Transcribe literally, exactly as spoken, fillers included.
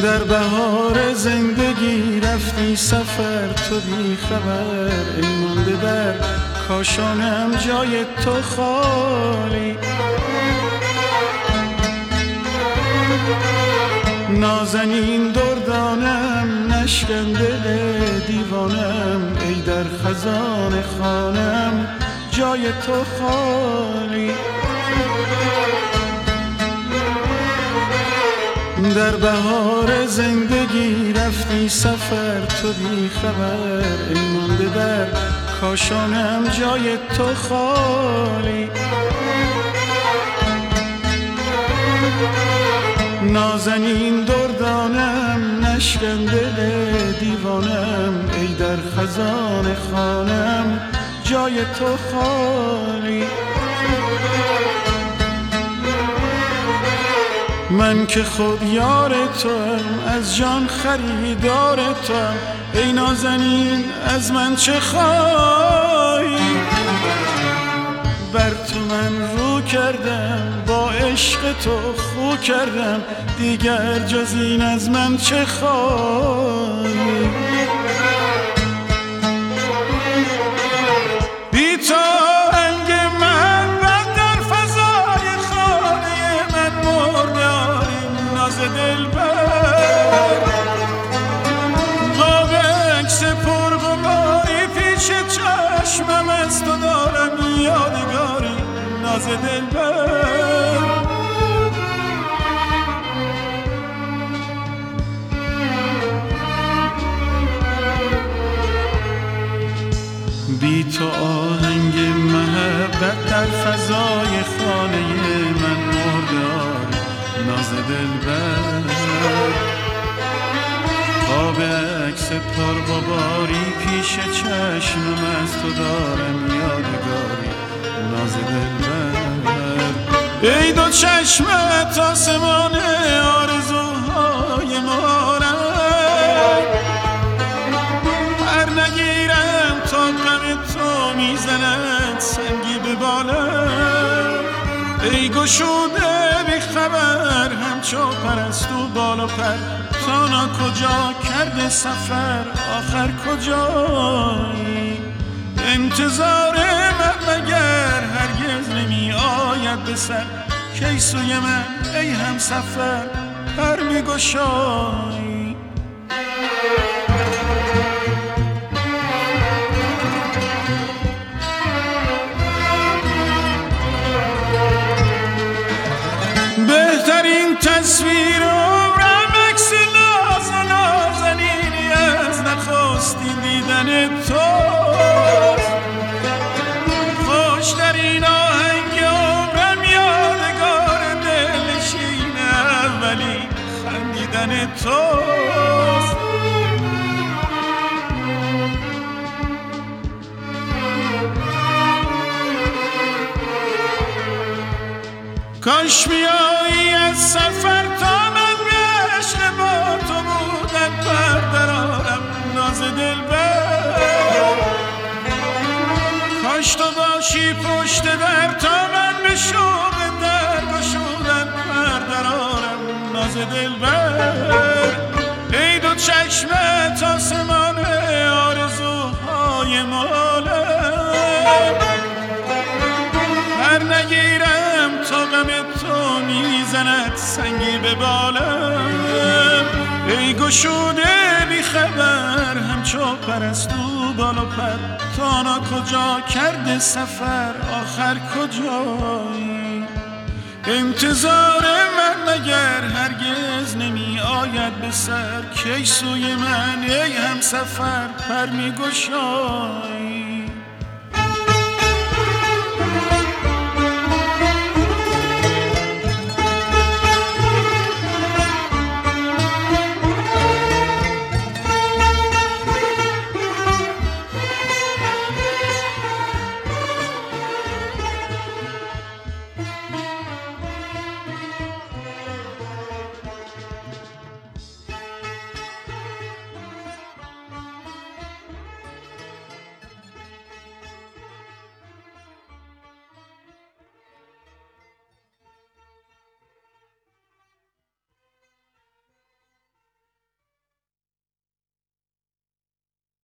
در بهار زندگی رفتی سفر تو بی خبر، ای مانده در کاشانم جای تو خالی. نازنین دردانم نشکن دل دیوانم، ای در خزان خانم جای تو خالی. در بهار زندگی رفتی سفر تو بی خبر، ای مانده در کاشانم جای تو خالی. نازنین دردانم نشکن دل دیوانم، ای در خزان خانم جای تو خالی. من که خود یار توام از جان خریدار توام، ای نازنین از من چه خواهی؟ بر تو من رو کردم با عشق تو خو کردم، دیگر جز این از من چه خواهی؟ بی تو آهنگ محبت در فضای خانه من مرداریم ناز دلبر. قاب عکس پرغباری پیش چشمم از تو دارم یادگاری ناز دلبر. بی تو آهنگ محبت در فضای خانه من مردار ناز دلبر. قاب عکس پرغباری پیش چشمم از تو دارم یادگاری ناز دلبر. ای دو چشمت آسمان آرزوهای مارم، هر نگیرم تا غم تو میزند سنگی به بالم. ای گشوده بی خبر همچو پرستو بالا پر، تانا کجا کرده سفر آخر کجایی؟ انتظار من مگر هرگز نمی آید به سر، کی سوی من ای هم سفر پر می گشایی؟ بهترین تصویر عمرم عکس ناز و نازنینی از نخستین دیدن توست. خوشترین آهنگ عمرم یادگار دلنشین اولی خندیدن توست. کاش بیایی از سفر تا من به عشق با تو بودن پر درآرم ناز دلبر. کاش تو باشی پشت در تا من به شوق در گشودن پر درآرم ناز دلبر. ای دو چشمت آسمان آرزوهای مالم، هر نگیرم تا غم تو میزند سنگی به بالم. ای گشوده بی خبر همچو پرستو بالا پر، تانا کجا کرده سفر آخر کجایی؟ انتظار من مگر هرگز نمی آید به سر، کی سوی من ای هم سفر پر می گشایی؟